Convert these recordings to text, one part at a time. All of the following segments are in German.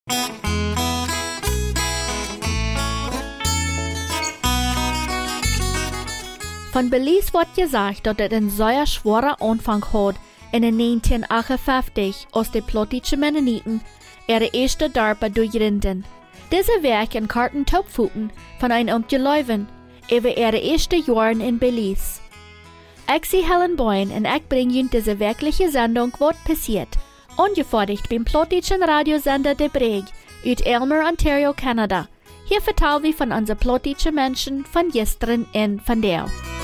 Von Belize wird gesagt, dass es einen sehr schweren Anfang hat in den 1958, als die plottische Mennoniten ihre erste Darbe durchrinden. Diese Werk in Karten Topfuten von einem Umgeleuven über ihre ersten Jahren in Belize. Ich bin Helen Boyne und ich bringe Ihnen diese wirkliche Sendung, was passiert, ungefordert beim plottischen Radiosender De Breg aus Aylmer, Ontario, Kanada. Hier vertellen wir von unseren plottischen Menschen von gestern und von der.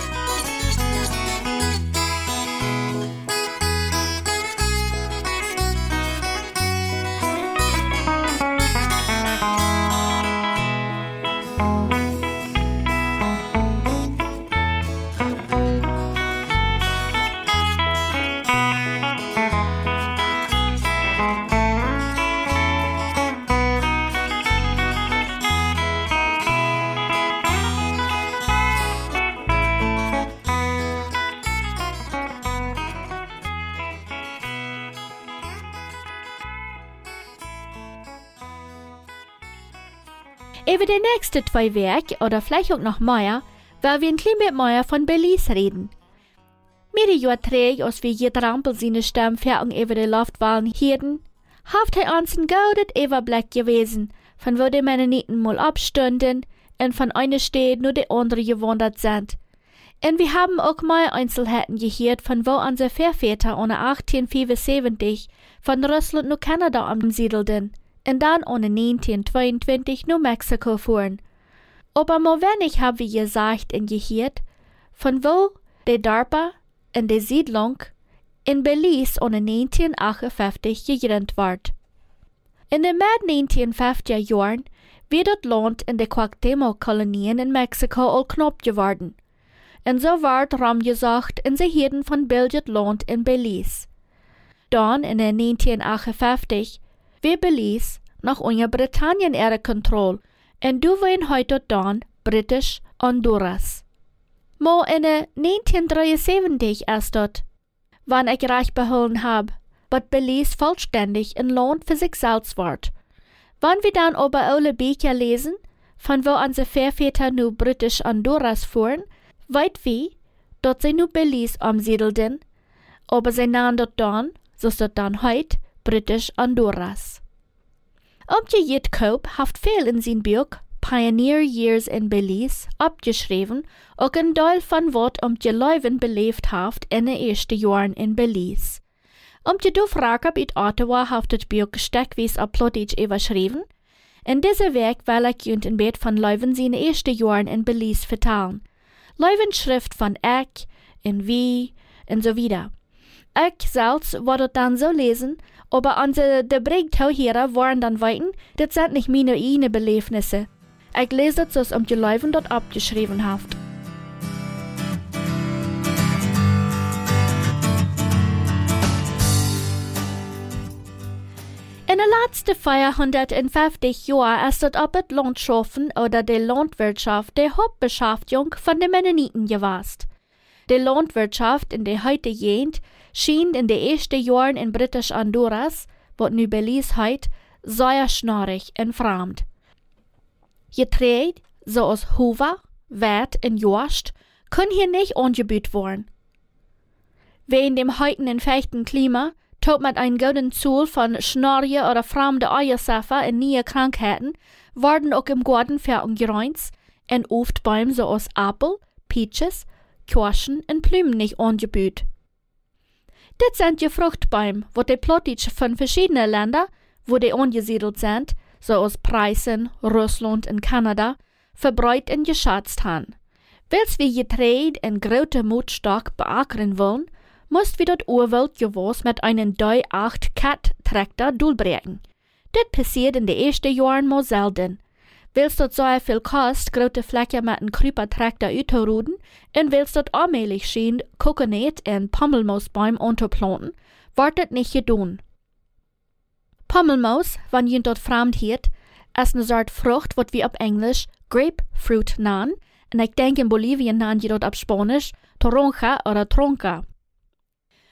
Über die nächsten 2 Werke, oder vielleicht auch noch mehr, werden wir ein klein bisschen mehr von Belize reden. Mir Jahr träg, als wir hier trampel seine Stammfährung über die Luftwahlen hielten, haft er uns ein goldet Überblick gewesen, von wo die Mennoniten mal abstünden und von einer Stadt nur die andere gewandert sind. Und wir haben auch mal Einzelheiten gehört, von wo unsere Vorväter ohne 1875 von Russland nach Kanada umsiedelten und dann ohne 1922 nach Mexiko fuhren. Aber mal wenig haben wir gesagt und gehört, von wo die Darpa in der Siedlung in Belize ohne 1958 gegründet ward. In den Mid-1950er Jahren wird das Land in den Cuauhtémoc-Kolonien in Mexiko all knapp geworden. Und so ward Ram gesagt in sie Hirden von bildet Land in Belize. Dann in den 1958 wird Belize nach unter Britannien ihre Kontrolle und du wollen heute dann Britisch Honduras. Mo in den 1973 erst dort, wann ich reich behalten hab, wird Belize vollständig ein Land für sich selbst ward. Wann wir dann aber alle Bücher lesen, von wo unsere Vorväter nu Britisch Honduras fuhren, weit wie, dort sie nu Belize umsiedelten, aber sie nahmen dort dann, so ist dort dann heut, Britisch Honduras. Jed Cope haft viel in sein Buch Pioneer Years in Belize abgeschrieben, auch ein Teil von wat die Leuven belebt haft in den ersten Jahren in Belize. Die du fragst, ob Ottawa haft das Buch steckweise auf Plottisch überschrieben. In diesem Werk will ich Ihnen ein Bild von Leuven seine ersten Jahren in Belize vertellen. Leuvens Schrift von ich, in wie, und so wieder. Ich selbst würde dann so lesen, aber unsere De Breg-Tauhierer waren dann weiten, das sind nicht meine eigenen Belebnisse. Ich lese das, so die Leuven dort abgeschrieben haft. In den letzten 450 Jahren ist das ab das Landschaffen oder die Landwirtschaft die Hauptbeschäftigung von den Mennoniten gewesen. Die Landwirtschaft in der heutigen Gegend schien in den ersten Jahren in Britisch Honduras, was nu Belize heut, sehr schnorrig und fremd. Getreide, so aus Huwa, Wert und Jost, können hier nicht angebaut werden. Wegen dem heutigen feuchten Klima tut mit einem guten Zoll von schnorrige oder fremde Eiersäffer und neue Krankheiten werden auch im Garten verungeräumt und oft Bäume so aus Apfel, Peaches, Kirschen und Blumen nicht angebaut. Das sind die Fruchtbäume, wo die Plottisch von verschiedenen Ländern, wo die angesiedelt sind, so aus Preußen, Russland und Kanada, verbreut und geschätzt haben. Wils wir Getreide in großer Mutstock beackern wollen, musst wir dort Urwaldgewas mit einem 3-8 Cat-Traktor durchbrechen. Das passiert in den ersten Jahren mal selten. Willst dort so viel kost, große Fläche mit einem Krypertraktor auszuruden und willst dort allmählich schien, Kokonat und Pommelmoosbäume unterplanten, wird das nicht getan. Pommelmoos, wenn ihr dort fremd hiert, ist eine Sorte Frucht, was wir auf Englisch Grapefruit nennen, und ich denke in Bolivien nennen die dort auf Spanisch Toronja oder Tronca.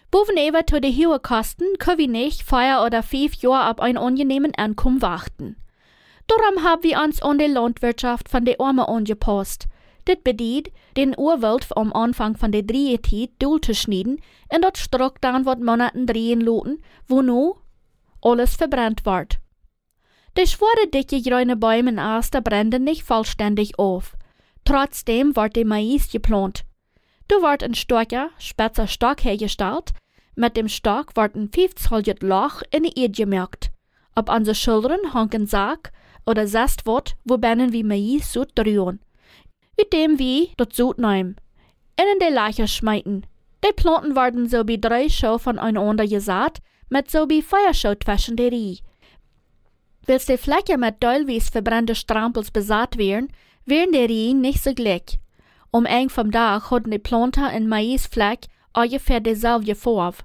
Bovenüber zu den hohen Kosten können wir nicht 4 oder 5 Jahre auf ein angenehmen Einkommen warten. Darum haben wir uns an die Landwirtschaft von den Armen angepasst. Das bedeutet, den Urwald am Anfang von der Driezeit durchzuschneiden und dort strak dann wat Monaten drehen lassen, wo nu alles verbrannt wird. Die schwere dicke grüne Bäume und Aster brennen nicht vollständig auf. Trotzdem wird der Mais geplant. Da wird ein starker, spitzer Stock hergestellt. Mit dem Stock wird ein 5-zolliges Loch in die Erde gemerkt. Auf unsere Schultern hängt ein Sack oder Sast wird, wo wir Mais so drehen. Mit dem wir das Sud nehmen. In die Leiche schmeiten. Die Planten werden so wie 3 Schau voneinander gesät, mit so wie 4 Schau zwischen der Rie. Wills die Fläche mit teilweise verbrannte Strampels besät werden die Rien nicht so gleich. Eng vom Tag hatten die Planten in Maisfleck ungefähr dieselbe Farbe.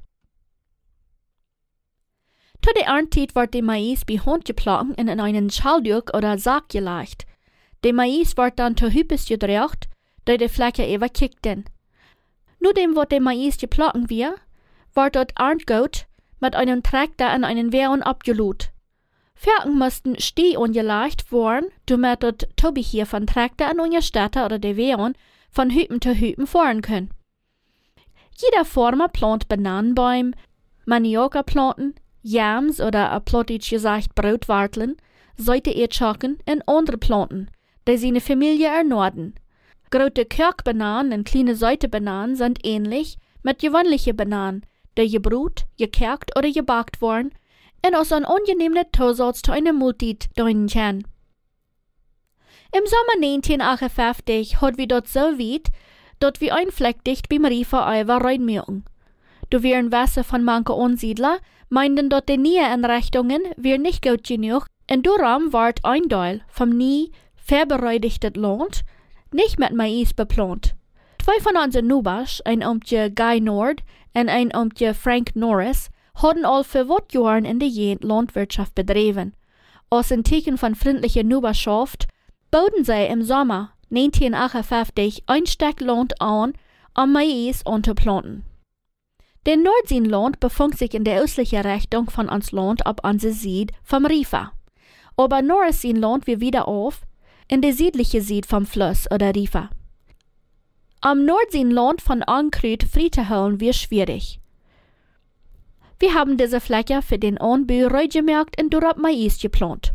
Zu der Erntezeit wird der Mais bei Hand geplant und in einen Schallduk oder Sack gelegt. Der Mais wird dann zu Hüppes gedreht, da die Fläche überkickt sind. Nachdem wird der Mais geplant wird dort Erntgut mit einem Traktor in einen Wehren abgelud. Ferken mussten Steh angelegt werden, damit das Tobichier von Traktor in einer Städte oder der Wehren von Hüppen zu Hüppen fahren können. Jeder Farmer plant Bananenbäume, Manioka-Planten, Yams oder a plottisch gesagt Brotwarteln, Seite-Erdscharken und andere Planten, die seine Familie ernorden. Große Kirkbananen und kleine Seitebananen sind ähnlich mit gewöhnlichen Bananen, die gebrut, gekerkt oder gebackt worden und aus einem angenehmen Zusatz zu einer Multit dienen kann. Im Sommer 1958 hat wir dort so weit, dass wir einfleckdicht beim Riefer Eiver reinmücken. Da wären Wasser von manchen Ansiedler, meinten dort die Nähe-Einrichtungen wären nicht gut genug, und darum ward ein Teil vom nie verbereidigten Land nicht mit Mais beplant. 2 von unseren Nubas, ein Omtje Guy Nord und ein Omtje Frank Norris, hadden al für wat Jahren in der Gegend Landwirtschaft bedreven. Als ein Zeichen von freundlicher Nuberschaft bauten sie im Sommer 1958 ein Stück Land an, um Mais anzuplanten. Der Nordseeland befand sich in der östlichen Richtung von uns Land ab unserer Seite vom Riefer. Aber Nordseenland wir wieder auf in der südlichen Seite vom Fluss oder Riefer. Am Nordseenland von Ankrüt frei zu holen wird schwierig. Wir haben diese Fläche für den Anbau reingemerkt und dort Mais geplant.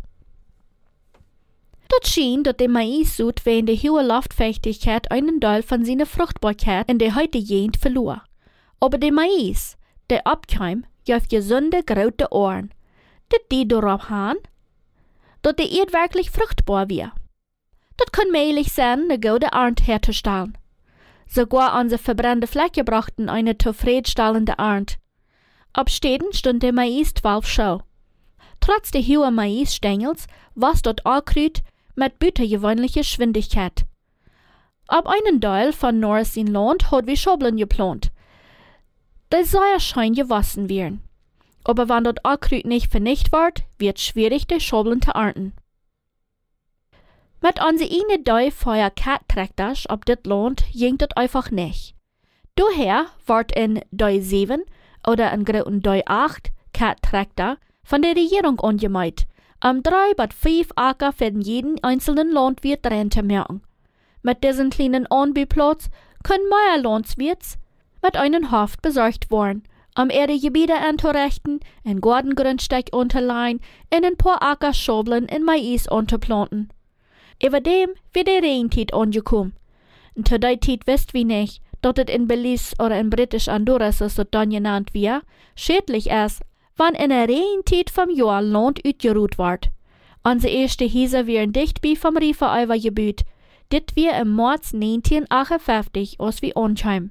Dort schien, dass der Mais-Sud wegen der hohen Luftfeuchtigkeit einen Teil von seiner Fruchtbarkeit in der heutigen Gegend verlor. Aber der Mais, der abkam, gab gesunde, große Ohren. Das die darauf haben, dass der Erd wirklich fruchtbar wird. Das kann möglich sein, eine gute Ernte herzustellen. Sogar unsere verbrannte Fläche brachten eine zufriedenstellende Ernte. Ab Städten stund der Mais 12 Schau. Trotz der hohen Maisstängels war dort Ankrüt mit bütergewöhnlicher Geschwindigkeit. Ab einen Teil von Nordseenland hat wir Schobeln geplant. Das soll ja schein gewassen werden. Aber wenn dort Ankrüt nicht vernichtet wird es schwierig, die Schobeln zu ernten. Mit unseren eigenen Teil Feuer Cat-Traktors ab dit Land ging das einfach nicht. Daher wird in Teil 7 oder in großen Teil 8 Cat-Traktor von der Regierung angemeldet, 3 bis 5 Acker für jeden einzelnen Landwirt drin zu merken. Mit diesem kleinen Anbauplatz können mehr Landwirte mit einem Hof besorgt werden, ihre Gebiete anzurichten, ein Gartengrundstück unterleihen und ein paar Acker Schobeln in Mais anzuplanten. Überdem wird die Regenzeit angekommen. Und zu der Zeit wisst wir nicht, dass es in Belize oder in Britisch Honduras, so dann genannt wird, schädlich ist, wenn in der Regenzeit vom Jahr Land ausgeruht wird. Unsere ersten Häuser wären dicht bei vom Riefer gebaut. Dit wir im März 1958, als wir ankamen.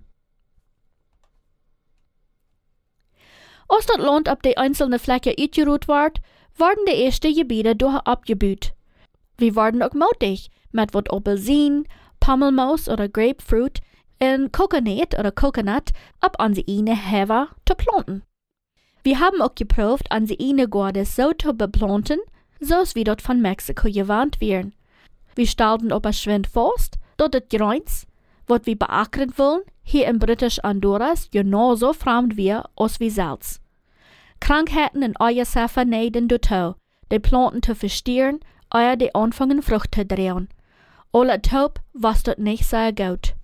Als das Land auf die einzelnen Flächen ausgeruht wird, werden die ersten Gebiete durch abgebaut. Wir werden auch mutig, mit wat Apelsinen, Pammelmaus oder Grapefruit und Coconut oder Coconut ab unsere eine Hever zu planten. Wir haben auch geprüft, unsere eine Garde so zu beplanten, so als wir dort von Mexiko gewarnt wären. Wir stellten aber schwind fest, dass das Grenz, was wir beackern wollen, hier in Britisch-Honduras genauso fremd wir als wie selbst. Krankheiten in euer Safa neiden dazu, die Planten zu verstieren, euer die anfangen Frucht zu drehen. Alle taub was dort nicht sehr gut.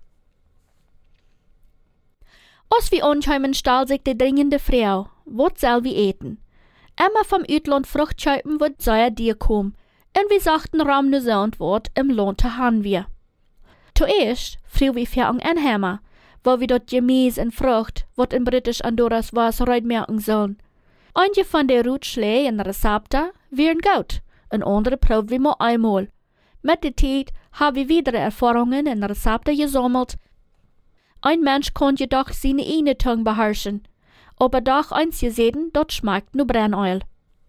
Als wir ankommen, stellt sich die dringende Frau, was soll wir eten? Immer vom Utland Frucht schaupen, wird sehr dir kommen, und wir sagten ramne so Antwort im Land zu haben wir. Zuerst früh wir für ein Anhämmer, wo wir dort Gemüse und Frucht, was in Britisch-Honduras was reitmerken sollen. Einige von der Rutschlee und Rezepten wären gut, und andere proben wir mal einmal. Mit der Zeit haben wir wieder Erfahrungen und Rezepte gesammelt. Ein Mensch kann jedoch seine eigene Zunge beherrschen, aber doch eins gesehen, dort schmeckt nur Brennöl.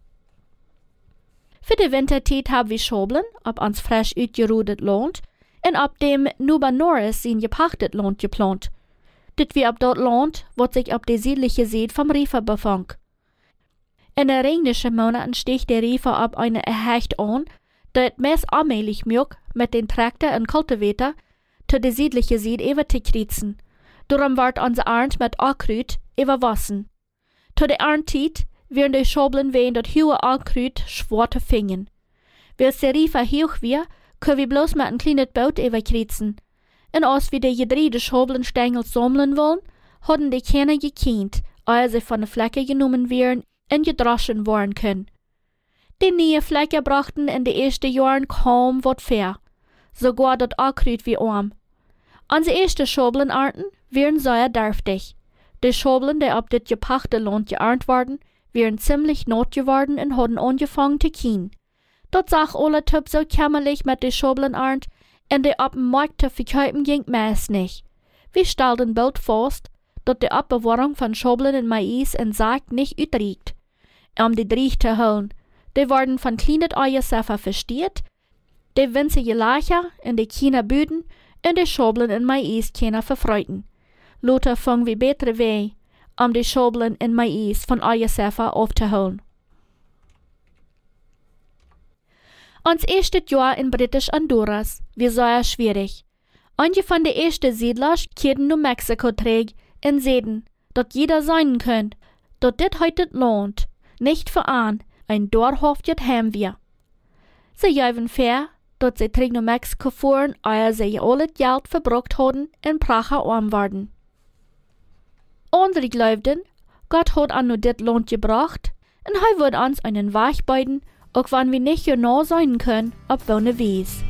Für die Winterzeit haben wir Schobeln, ob ans frisch uitgerodet Land, und ab dem Nuba Norris sein gepachtet Land geplant. Dit wie ab dort Land, wat sich ab der südliche Seite vom Riefer befand. In den regnischen Monaten sticht der Riefer ab eine Hecht an, dat meist allmählich mög mit den Traktor und Kultivator zu der südlichen Seite über zu kriezen. Darum ward unser Arnd mit Ackrüt überwassen. Zu der Arndtiet werden die Schobeln wehen dort hohe Ackrüt schwer zu fingen. Weil der Riefer hoch wir, können wir bloß mit einem kleinen Boot überkriezen. Und als wir die gedrehte Schobelnstängel sammeln wollen, hatten die Kinder gekannt, als sie von der Flecke genommen werden und gedroschen worden können. Die neue Flecke brachten in den ersten Jahren kaum was fair, sogar dort Ackrüt wie arm. Unsere ersten Schoblenarten wären sehr dürftig. Die Schobeln, die ab dit gepachte Land geernt worden, wären ziemlich not geworden und hatten angefangen zu kien. Dort sah alle Typ so kämmerlich mit der Schoblenarnt, und die ab dem Markt zu verkaufen ging meist nicht. Wir stellten bald fest, dass die Abbewahrung von Schobeln und Mais in Sack nicht übrigt. Die Driech zu holen, die wurden von kleinen Eiersäffer verstiert, die winzige Lacher in die Kinder Büden und die Schobeln und Mais Kinder verfreuten. Lothar fangen wir bessere Weh, die Schobeln und Mais von Eiersäffer aufzuholen. Ons erste Jahr in Britisch-Honduras war sehr schwierig. Einige von den ersten Siedlers kehrten New Mexico träg und sehen, dass jeder sein könnt, dass dit heute Land nicht für ein dauerhaftes Heim wir. Sie gaben fair, dass sie träg New Mexico fuhren, ehe sie alles Geld verbraucht hatten und pracher arm waren. Andere glaubten, Gott hat an nur dit Land gebracht und wird uns einen Weg beiden, auch wenn wir nicht genau sein können, ob wir ne Wies.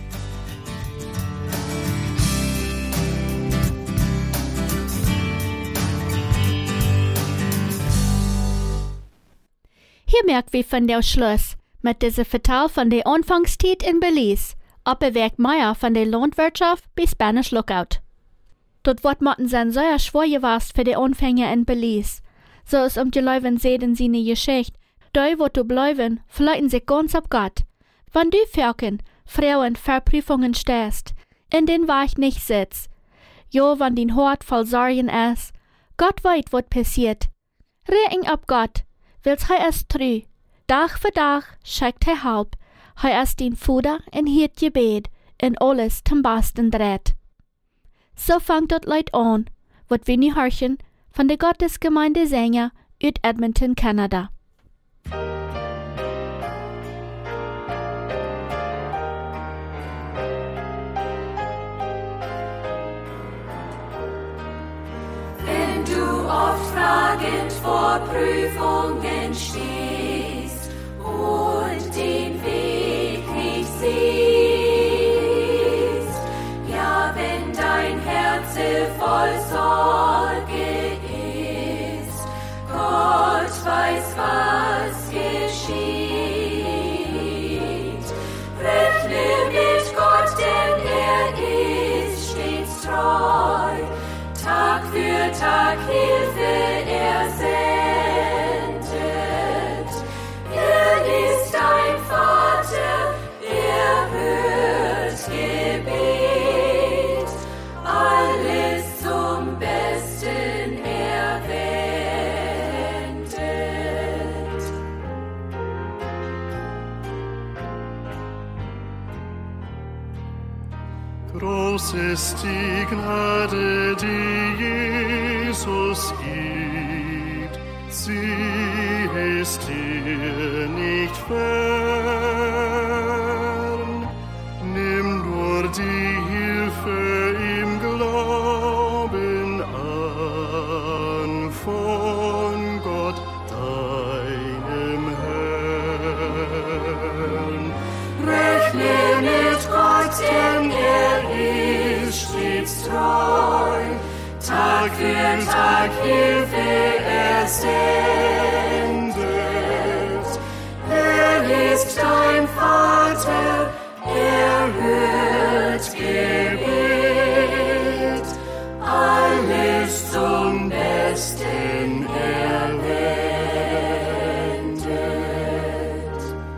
Hier merkt wir von der Schluss mit diesem Verteil von der Anfangszeit in Belize, ab der Werkmeier von der Landwirtschaft bis Spanish Lookout. Dort wird man sein sehr schwer gewesen für die Anfänger in Belize. So ist die Leute sehen in seine Geschichte. Die, wo du bleiben, verleiten sich ganz ab Gott. Wenn du Völkern, Frauen, Verprüfungen stehst, in den Weg nicht sitzt, jo, wenn dein Hort voll Sorgen ist, Gott weiß, was passiert. Rechn ab Gott, willst er es trü. Tag für Tag schickt er halb, er ist dein Futter und hiert Gebet, und alles zum Besten dreht. So fängt das Leid an, was wir nie hören, von der Gottesgemeinde Sänger aus Edmonton, Kanada. Wenn du oft fragend vor Prüfungen stehst und den Weg nicht siehst, ja, wenn dein Herz voll Sorge ist, Gott weiß, was geschieht. Rechne mit Gott, denn er ist stets treu. Tag für Tag Hilfe er sendet. Groß ist die Gnade, die Jesus gibt. Sie ist dir nicht fern. Nimm nur die Hilfe im Glauben an von Gott, deinem Herrn. Rechne mit Gott, denn er ist stets treu. Tag für Tag Hilfe er sendet. Er ist dein Vater, er hört Gebet. Alles zum Besten er wendet.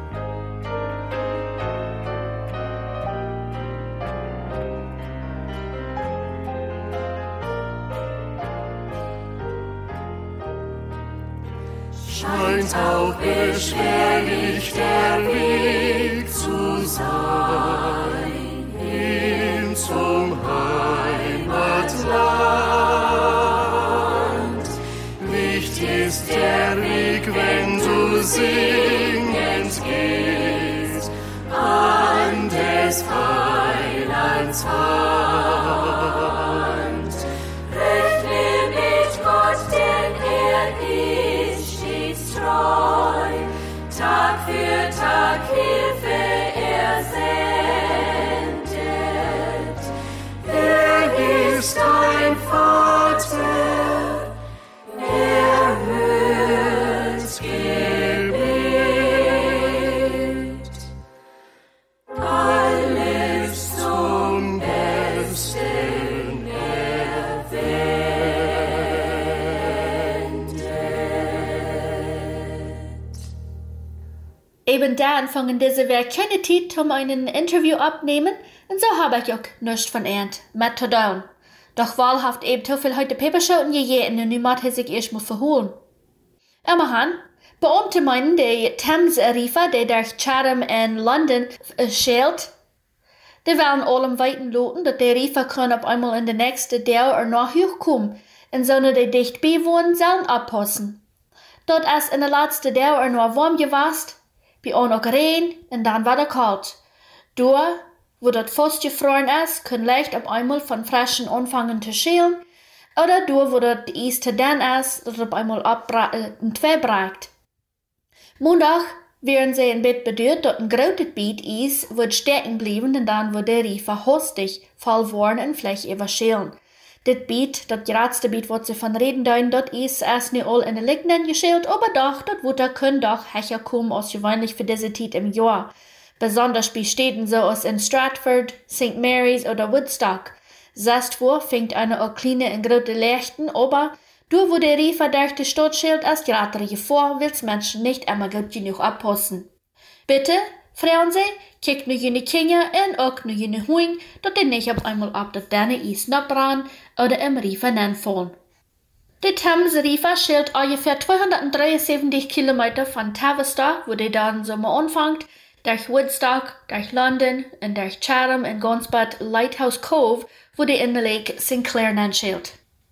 Scheint auch beschwerlich der Weg zu sein, hin zum Heimatland. Licht ist der Weg, wenn du singend gehst, an des Heilands Hand. Rechne mit Gott, denn er ist stets treu. Tag für Tag Hilfe er sendet. Er ist dein Vater, er hört Gebet. Alles zum Besten er wendet. Eben da anfangen diese Werk keine Zeit, um einen Interview abnehmen, und so habe ich auch nichts von ernt, mit zu tun. Doch wahlhaft eben zu viel heute Peperschoten gegeben und nun hat sich erst mal verholen. Immerhin, Beamte meinen, die Thames-Riefer, die durch Chatham in London schält, die wollen allem weiten loten, dass die Riefer können auf einmal in der nächsten Dauer oder noch hochkommen, und so die dicht bewohnen sollen abpassen. Dort ist in der letzten Dauer nur warm gewesen, bei auch noch Regen, und dann war es kalt. Da, wo das fast gefroren ist, können leicht auf einmal von Frischen anfangen zu schälen, oder da, wo das Eis zu dünn ist, dass es auf einmal in zwei bricht. Montag werden sie in Bett bedeutet, dass ein großes Beet Eis wird stecken bleiben, und dann wird der Riefer hastig voll worden und vielleicht überschälen. Das Beet, das geradste Beet, was sie von reden deuten, das ist erst nicht all in den Lignen geschält, aber doch, das Wetter können doch hecher kommen als gewöhnlich für diese Zeit im Jahr. Besonders bei Städten so als in Stratford, St. Mary's oder Woodstock. Selbst vor fängt eine auch kleine und große Lechten, aber du, wo der Riefer durch die Stadt schält, als gerade vor, will's Menschen nicht immer gut genug abpassen. Bitte, Frauen Sie, kickt nur jene Kinder und auch nur jene Huing, dass die nicht auf einmal ab das deine Eis nabbran oder im Riefer fallen. Der Thames-Riefer schält ungefähr 273 Kilometer von Tavistock, wo die dann Sommer anfängt, durch Woodstock, durch London und durch Chatham und ganz bad Lighthouse Cove, wo die in der Lake St. Clair schält.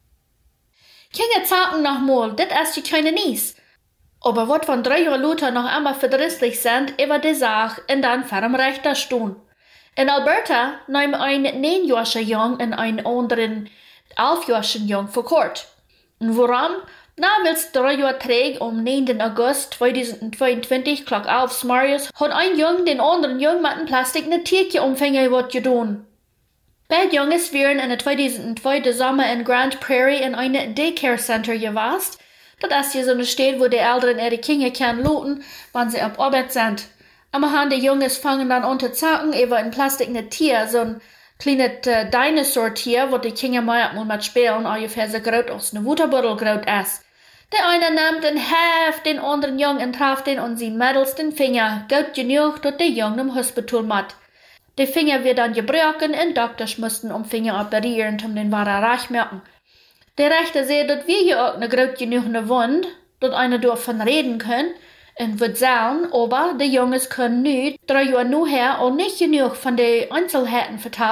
Kinder sagen noch mal, das ist die kleine Nies. Aber wat von 3 Jahren Luther noch einmal verdrießlich sind über die Sache und dann ferm Rechter stehen. In Alberta nahm ein 9-jähriger Jung und ein anderen 11-jährigen Jung vor Kort. Und warum? Na, weil's 3 Jahre träg, am 9. August 2022, Klock 11 Marius, hat ein Jung den anderen Jung mit einem Plastik ne Tierchen umfänger wat getan. Beide Jungs wären in der 2002 Sommer in Grand Prairie in einem Daycare Center gewesen. Das ist hier so eine Stadt, wo die Eltern ihre Kinder können loten, wenn sie auf Arbeit sind. Aber die Jungs fangen dann an zu zacken über ein Plastik ne Tier, so ein kleines Dinosaur-Tier, wo die Kinder mal mit spielen, ungefähr so groß als eine Waterbottle groß ist. Der eine nimmt den Heft, den anderen Jungen traf den und sie mittels den Finger, gut genug, dass der Junge im Hospital mat. Die Finger wird dann gebrochen und Doktors mussten Finger operieren, um den Wahrer reich merken. Der Rechter sagt, dass wir hier auch eine groß genug Wund, dass einer davon reden können, und wird sagen, aber die Jungs können nicht 3 Jahre nachher auch nicht genug von den Einzelheiten vertrauen,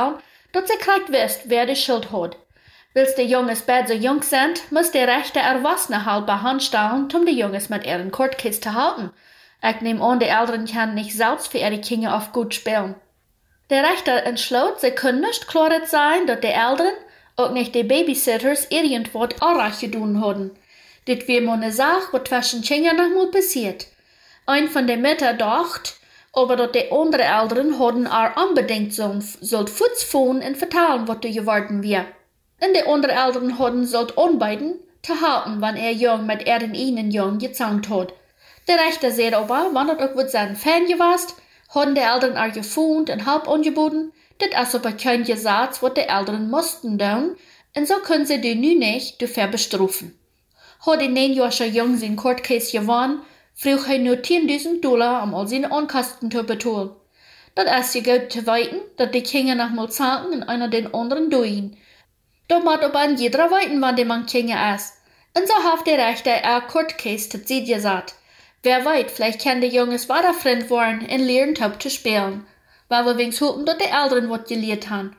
dass sie kriegt wisst, wer die Schuld hat. Wils die Junges bad so jung sind, muss der rechte Erwachsene halt bei Hand stellen, um die Junges mit ihren Kortkis zu halten. Ich nehme an, die Eltern können nicht selbst für ihre Kinder auf gut spielen. Der Richter entschloss, sie können nicht klar sein, dass die Eltern, auch nicht die Babysitters, irgendwas Unrecht getan haben. Das wäre mal eine Sache, was zwischen Kindern noch mal passiert. Ein von den Müttern dachte, aber dass die anderen Eltern hadden unbedingt sollt voetsfoen und vertellen, was da geworden wäre. Und die anderen Eltern hadden sollt anbieten, zu halten, wann jung mit ihren ihnen jung gezankt hat. Der Richter sagt aber, wenn das auch mit seinen Fan gewesen, hadden die Eltern gefunden und halb angeboten, das ist aber kein Gesetz, was die Eltern mussten tun, und so können sie die nu nicht dafür bestrafen. Hat die 9-jährige Jung sein Courtcase gewonnen, frug er nur $10.000, um all seine Ankosten zu bezahlen. Das ist gut zu weiten, dass die Kinder noch mal zahlten und einer den anderen durch. Da muss aber an jeder weiten, wann die man Kinder ist. Und so hat der Richter Courtcase zu Zeit gesagt. Wer weiß, vielleicht kann die Jungs weiter Freund werden und lernen top zu spielen, weil wir wenigstens hoffen, dass die Eltern was gelehrt haben.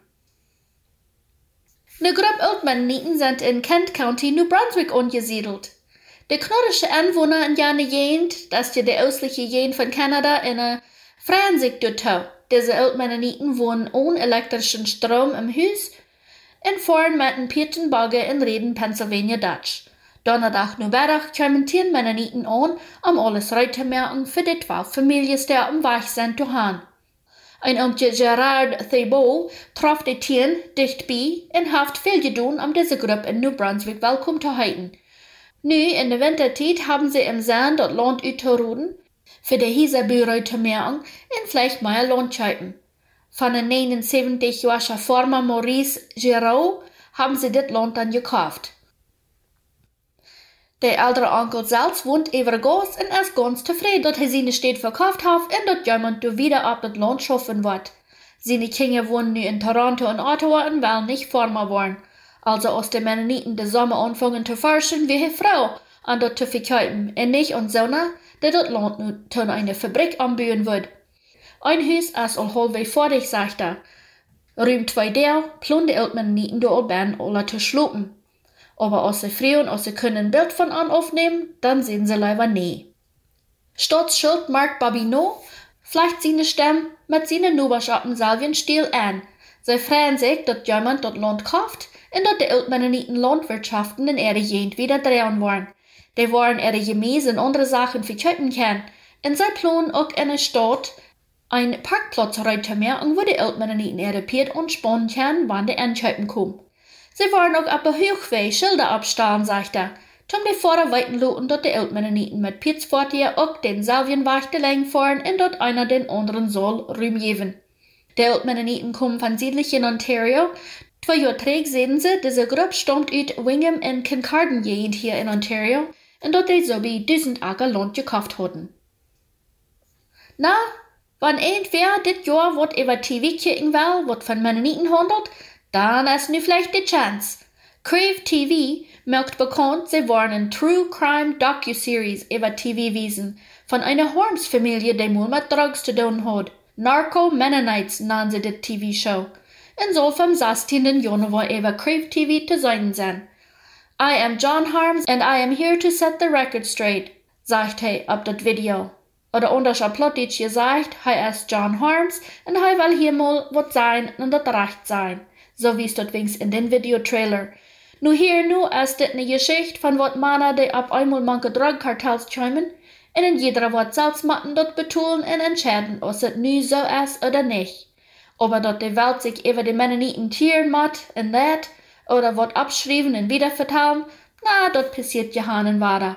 Eine Gruppe Altmennoniten sind in Kent County, New Brunswick angesiedelt. Die knurrische Anwohner in jene Gegend, das ist die östliche Gegend von Kanada, freuen sich dort. Diese Altmennoniten wohnen ohne elektrischen Strom im Haus und fahren mit einem Pietenbagger und reden Pennsylvania Dutch. Donnerdag nu Mittag kommen 10 Mennoniten an, um alles recht zu merken für die 12 Familien, die am Weg sind zu haben. Ein Omtje Gerard Thibault traf die 10 dicht bei und hat viel getan, um diese Gruppe in New Brunswick willkommen zu halten. Nu, in der Winterzeit haben sie im Sand das Land auszuruden, für die Häuserbüro zu merken und vielleicht mal Landscheiben. Von den 79-jährigen Farmer Maurice Giraud haben sie das Land dann gekauft. Der ältere Onkel selbst wohnt übergas und ist ganz zufrieden, dass er seine Stadt verkauft hat und dass jemand wieder auf das Land schaffen wird. Seine Kinder wohnen nu in Toronto und Ottawa und wollen nicht Farmer werden. Also aus den Mennoniten den Sommer anfangen zu forschen, wie eine Frau an dort zu verkaufen und nicht an Sonne, der das Land nu zu einer Fabrik anbauen wird. Ein Haus ist all halbwegs fertig, sagt er. Rühm 2 Deel, plan die Altmennoniten da all ben alle zu schlupen. Aber als sie freuen, als sie können ein Bild von an aufnehmen, dann sehen sie leider nie. Staatsschuld Mark Babineau vielleicht seine Stimme mit seinen Nuberschaften selben Stil an. Sie freuen sich, dass jemand das Land kauft und dass die Altmennoniten Landwirtschaften in ihre Gegend wieder drehen wollen. Die wollen ihre Gemüse und andere Sachen verkaufen können. Und sie planen auch in der Stadt einen Parkplatz reinzumachen, wo die Altmennoniten ihre Pferde anspannen können, wann die einkaufen kommen. Sie wollen auch auf der Hochweg Schilder abstellen, sagt er, um die Vorderweiten loten, dass die Altmennoniten mit Pietsfortier auch den Salvienweg lang fahren und dort einer den anderen soll Rühm geben. Die Altmennoniten kommen von südlichen Ontario. 2 Jahre zurück sehen sie, diese Gruppe stammt aus Wingham in Kincardine Gegend hier in Ontario und dort die so wie 1000 Acre Land gekauft hatten. Na, wenn irgendwer dit Jahr wat über TV kicken will, wat von Mennoniten handelt, dann ist nu vielleicht die Chance. Crave TV macht bekannt, sie wollen eine True Crime Docu-Series über TV wiesen, von einer Holmes-Familie, die mal mit Drugs zu tun hat. Narco-Mennonites nennen sie die TV-Show. Und soll vom 16. Januar über Crave TV zu sehen sein. I am John Harms and I am here to set the record straight, sagt er ab das Video. Oder anders auf Plattdeutsch gesagt, er ist John Harms und er will hier mal was sein und das recht sein. So wie es dort wenigstens in den Videotrailer. Nu ist das eine Geschichte von wat Männer, die ab einmal manche Drogkartells kommen, und in jeder wat selbst machen dort betonen und entscheiden, ob es nu so ist oder nicht. Aber dort die Welt sich über die Mennoniten tieren macht und lädt, oder wat abschreiben und wieder vertellen, na, dort passiert Johannen weiter.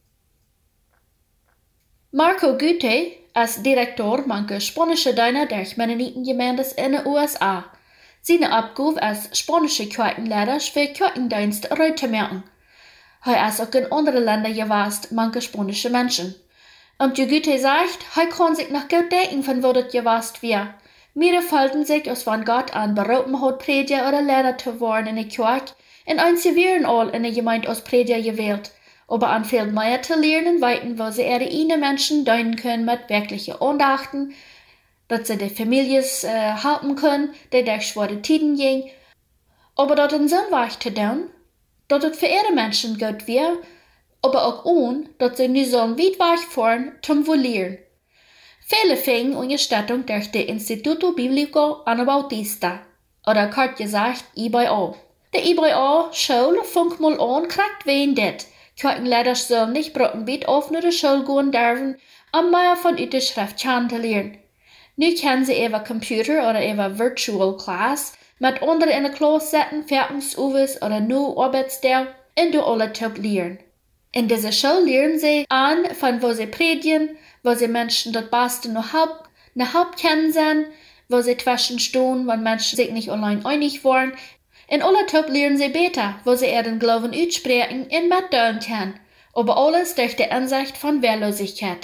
Marco Goethe ist Direktor mancher spanische Diner der Mennonitengemeindes in den USA. Seine Abgabe als spanische Kirchenlehrer für Kirchendienst zu Er ist auch in andere Länder gewesen, manche spanische Menschen. Und die Goethe sagt, er kann sich noch gut denken, von wo das gewesen wäre. Mir falten sich, als wenn Gott an berufen hat, Prediger oder Lehrer zu werden in der Kirche, und ein sie wären all in der Gemeinde als Prediger gewählt, aber an viel mehr zu lernen weiten, wo sie ihre eigenen Menschen dienen können mit wirklichen Andachten, dass sie die Families halten können, die durch schwere Tiden gehen. Aber dat een zin weg te doen, dat het voor ihre Menschen gut wäre, aber auch ohne, dass sie nu sollen weit wegfahren zum Volieren. Viele fingen eine Stattung durch die Instituto Biblico Anabautista, oder kort gesagt IBA. Die IBA-Schule fängt mal an, kriegt wen det. Können leider sollen nicht brocken weit auf nur die Schule gehen dürfen, um mehr von der Schrift zu lernen. Nu können sie über Computer oder über Virtual Class mit anderen in der Klasse setzen, Fertigungsübungen oder nur Arbeitsstelle und du alle top lernen. In dieser Schule lernen sie an, von wo sie predigen, wo sie Menschen dort Beste noch Haupt kennen sind, wo sie zwischenstehen, wenn Menschen sich nicht allein einig waren. In alle top lernen sie besser, wo sie ihren Glauben aussprechen und mitdauern können, aber alles durch die Ansicht von Wehrlosigkeit.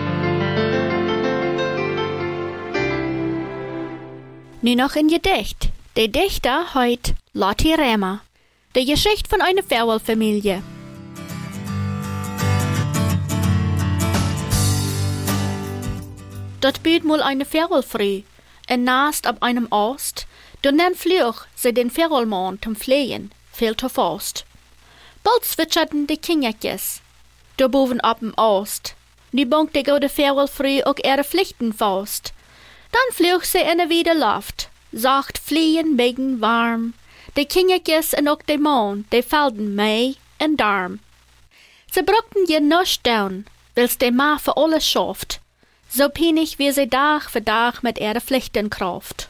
Nu noch ein Gedicht. Der Dichter heißt Lotti Rema. Die Geschichte von einer Färwelfamilie. Dort büht mal eine Färwelfrüh, ein Nast ab einem Ast, dann flüch sie den Färwelmann zum Flehen, viel zu fast. Bald zwitscherten die Kingertjes, da boven ab dem Ast. Nu bonk die gute Färwelfrüh auch ihre Pflichten fast. Dann flüch sie in der wieder Luft, sacht fliehen wegen warm. Die Kingertjes en ook de Mann, die felden mee en darm. Sie brockten je nusch down, wils de Ma für alles schafft, so pinig wie sie Tag für Tag mit ihre Pflichten kraft.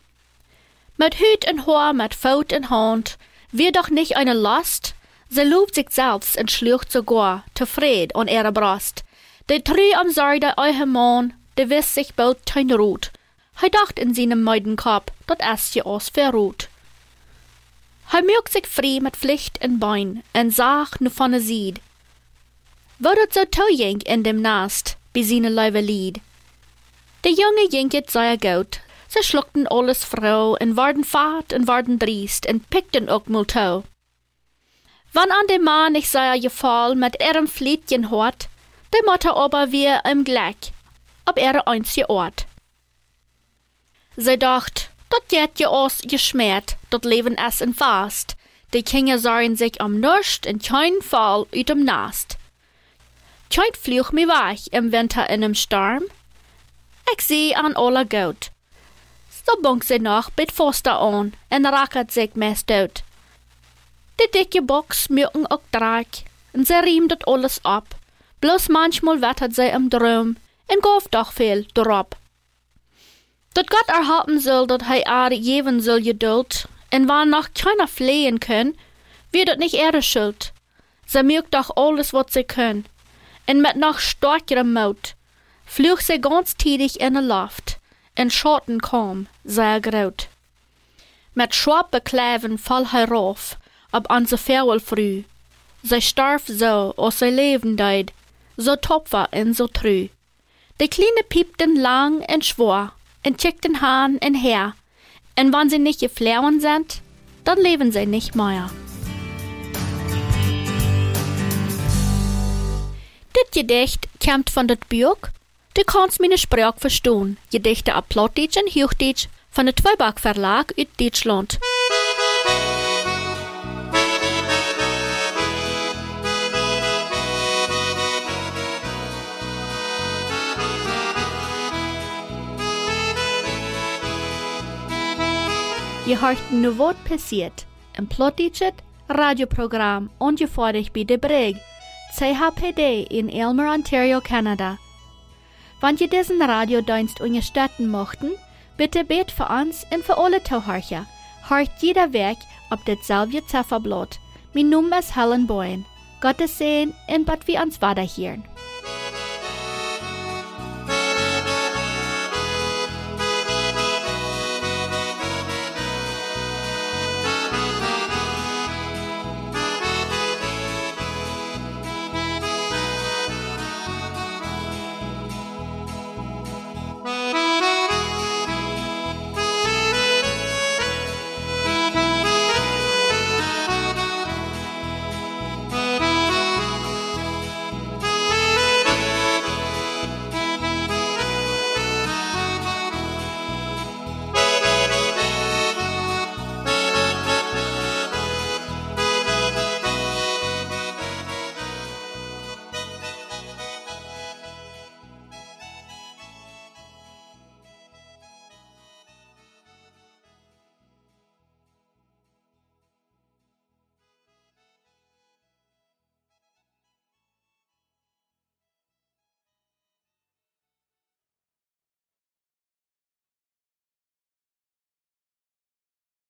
Mit Hüt und Haar, mit Fout und Hand, wird doch nicht eine Last, sie lobt sich selbst und schlucht sogar, zufrieden an ihre Brust. Die Trü am Sarde euer Mann, die wiss sich bald tein Ruht. Hij dacht in seinem Meidenkopf, dat es je aus verruht. Hij mögt sich frei mit Pflicht en Bein, en sag nu von Sied. Wo dat so toejink in dem Nast, bei seine Leibe lied. De Junge jinket sehr gut, sie schluckten alles Frau, en warden fad en warden driest, en pickten ook mal tau. Wann an dem Mann nicht sehr gefall mit ihrem Fliedchen hort, de Mutter aber wir im Gleck, ob ihre einzige Ort. Sie dacht, dat geht je aus geschmäht, dat Leben es en fast. Die Kinder sahen sich am Nuscht in kein Fall uit dem Nast. Kein fluch mi weg im Winter in em Sturm. Ich seh an alle gut. So bunk sie noch bit Foster an en rackert sich meist out. Die dicke Box mögen auch Dreck, en sie riemt dat alles ab. Bloß manchmal wettert sie im Drum en gauf doch viel drop. Dat Gott erhalten soll, dat hij geben soll Geduld, en wann noch keiner flehen können, wird dat nicht ihre Schuld. Sie mögt doch alles, was sie können, en mit noch stärkerem Mut, flüch sie ganz tidig in der Luft, en Schatten kam, sehr graut. Mit schwarzen Kleven fall herauf, ab an se Färwelfrüh, sie starf so, als sie leben deid, so tapfer en so trü. Die Kleine piepten lang en schwor, en checkten Hahn en her. En wann sie nicht geflohen sind, dann leben sie nicht mehr. Dit Gedicht kommt von dat Buch, du kannst meine Sprache verstehen. Gedichte ab Plattdeutsch und Hochdeutsch von der Tweebach Verlag uit Deutschland. Je hoort nu wat passiert. Een Plattdeutsch radioprogramm ongefährlich bij de Brig, CHPD in Aylmer, Ontario, Canada. Wenn je diesen Radiodienst unterstützen möchten, bitte bet für uns und für alle Zuhörer. Hört jeder Weg auf dasselbe Zifferblatt. Mein Name ist Helen Boyen. Gottes Segen und bad wir uns weiterhören.